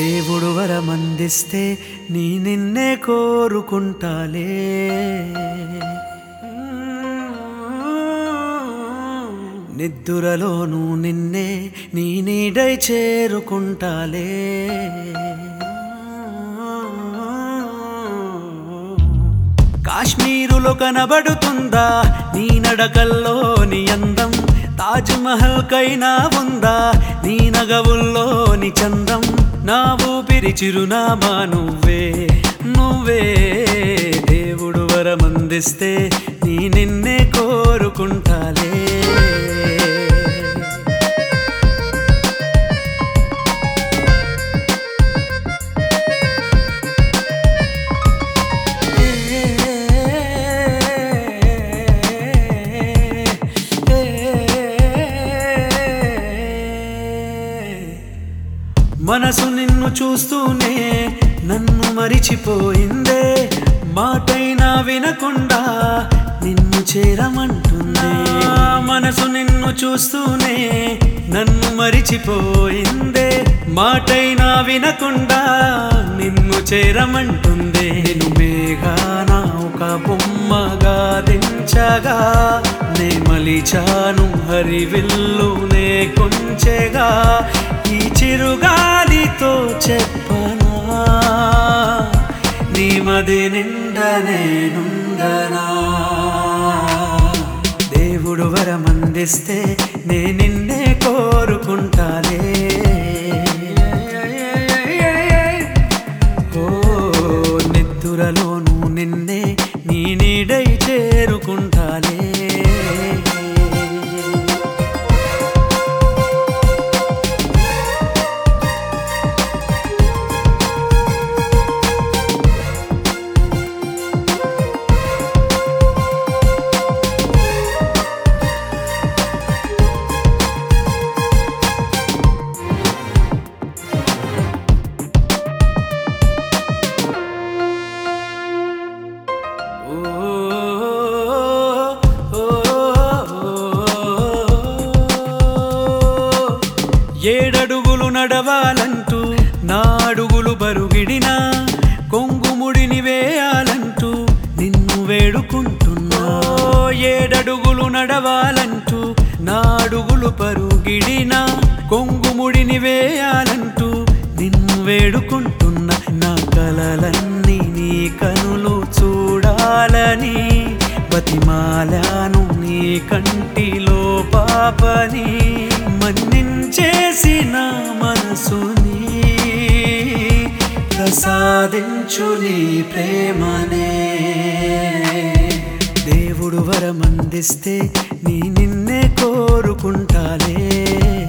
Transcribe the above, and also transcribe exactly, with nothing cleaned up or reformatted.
దేవుడు వరమందిస్తే నీ నిన్నే కోరుకుంటాలే. నిద్దురలోనూ నిన్నే నీ నీడై చేరుకుంటాలే. కాశ్మీరులో కనబడుతుందా నీ నడకల్లోని అందం? తాజ్ మహల్ కైనా ఉందా నీ నగవుల్లోని చందం? నా ఊపిరి చిరునామా నువ్వే నువ్వే. దేవుడు వరమందిస్తే నీ నిన్నే కోరుకుంటాలే. మనసు నిన్ను చూస్తూనే నన్ను మరిచిపోయిందే. మాటైనా వినకుండా నిన్ను చేరమంటుందే. మనసు నిన్ను చూస్తూనే నన్ను మరిచిపోయిందే. మాటైనా వినకుండా నిన్ను చేరమంటుందే. నేను మేఘాన ఒక బొమ్మగా దించగా నే మలిచాను హరివిల్లునే కొంచెగా. ఈ చిరుగాలితో చెప్పనా నీ మది నిండా నేనుండనా? దేవుడు వరమందిస్తే నే నిన్నే కోరుకుంటాలే. ఓ నిద్దురలోనూ నిన్నే నీ నీడై చేరుకుంటాలే. ఏడడుగులు నడవాలంటూ నా అడుగులు బరుగిడినా, కొంగుముడిని వేయాలంటూ నిన్ను వేడుకుంటున్నా. ఏడడుగులు నడవాలంటూ నా అడుగులు బరుగిడినా, కొంగుముడిని వేయాలంటూ నిన్ను వేడుకుంటున్నా. నా కలలన్నీ నీ కనులు చూడాలని బతిమాలాను నీ కంటిలో పాపని. మన్నించేసిన మనసుని ప్రసాదించు నీ ప్రేమనే. దేవుడు వరమందిస్తే నీ నిన్నే కోరుకుంటాలే.